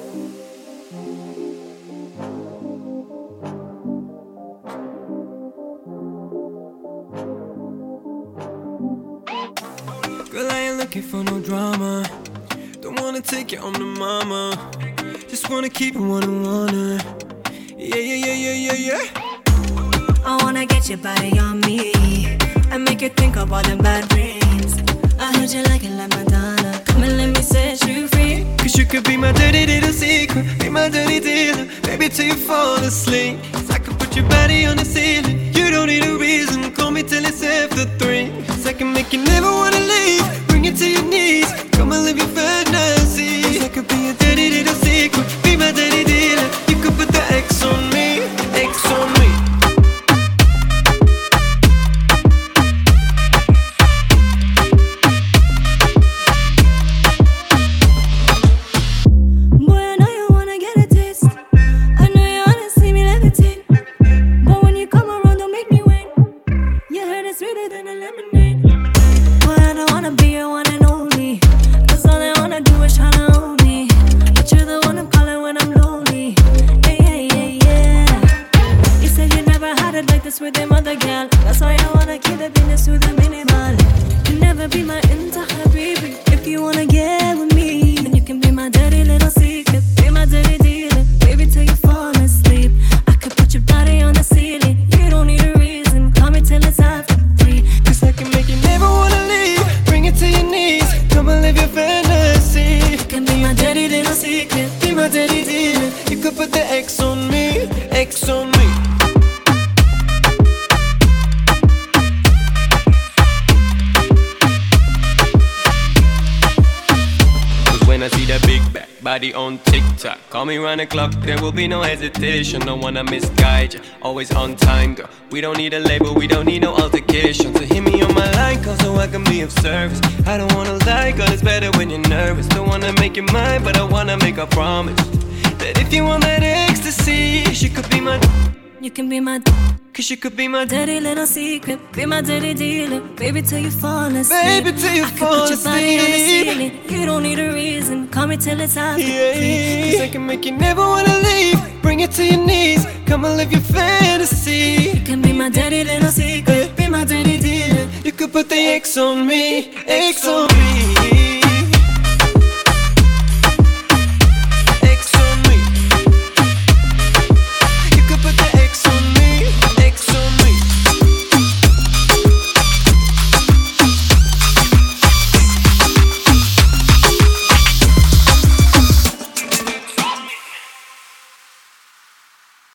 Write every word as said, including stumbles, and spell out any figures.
Girl, I ain't looking for no drama. Don't wanna take you home to mama. Just wanna keep it one-on-one. Yeah, yeah, yeah, yeah, yeah, yeah. I wanna get your body on me and make you think of all the bad dreams. I heard you like it like Madonna. Come and let me set you free. Cause you could be my dirty little secret, be my dirty dealer, baby, till you fall asleep. Cause I could put your body on the ceiling. You don't need a reason, call me till it's after three. Cause I can make you never wanna leave, bring you to your knees. Come and live your fantasy. Cause I could be a dirty little secret, be my dirty dealer. You could put the X on me, X on me. With them other girl, that's why I wanna keep the business with a minimal. You never be my entire baby. If you wanna get with me, then you can be my dirty little secret, be my dirty dealer, baby, till you fall asleep. I could put your body on the ceiling. You don't need a reason, call me till it's after three. Cause I can make you never wanna leave, bring it to your knees. Come and live your fantasy. You can be my dirty little secret, be my dirty dealer. You could put the X on me, X on me. When I see that big back body on TikTok, call me round the clock, there will be no hesitation. Don't wanna misguide you, always on time, girl. We don't need a label, we don't need no altercation. So hit me on my line, call so I can be of service. I don't wanna lie, girl, it's better when you're nervous. Don't wanna make you mine, but I wanna make a promise that if you want that ecstasy, she could be my. You can be my. Cause you could be my dirty little secret, be my dirty dealer, baby, till you fall asleep. Baby, till you I fall could put your body on the asleep. ceiling. You don't need a reason, call me till it's after Yeah, three. cause I can make you never wanna leave, bring it to your knees. Come and live your fantasy. You can be my dirty little secret, be my dirty dealer. You could put the X on me, X on me.